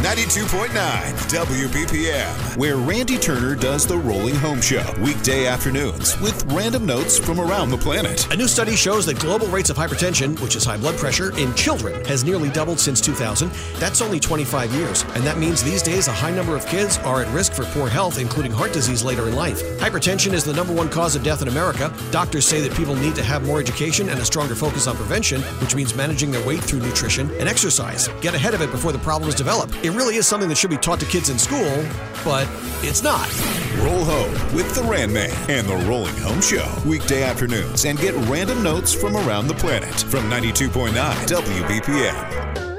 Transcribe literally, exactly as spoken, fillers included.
ninety-two point nine W B P M, where Randy Turner does the Rolling Home Show, weekday afternoons with random notes from around the planet. A new study shows that global rates of hypertension, which is high blood pressure, in children has nearly doubled since two thousand. That's only twenty-five years, and that means these days a high number of kids are at risk for poor health, including heart disease later in life. Hypertension is the number one cause of death in America. Doctors say that people need to have more education and a stronger focus on prevention, which means managing their weight through nutrition and exercise. Get ahead of it before the problems develop. It really is something that should be taught to kids in school, but it's not. Roll home with the Rand Man and the Rolling Home Show, weekday afternoons, and get random notes from around the planet from ninety-two point nine W B P M.